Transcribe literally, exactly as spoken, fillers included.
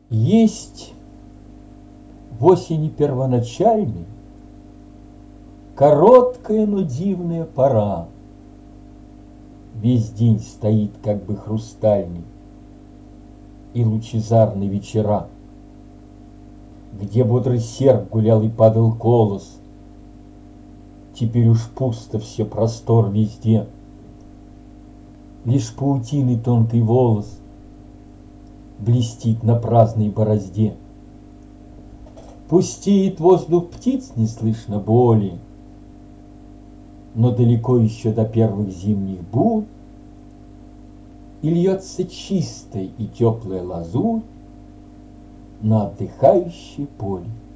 Есть в осени первоначальной короткая, но дивная пора. Весь день стоит как бы хрустальный и лучезарный вечера, где бодрый серп гулял и падал колос. Теперь уж пусто все, простор везде. Лишь паутиный тонкий волос блестит на праздной борозде. Пустеет воздух птиц, не слышно боли, но далеко еще до первых зимних бурь, и льется чистая и теплая лазурь на отдыхающее поле.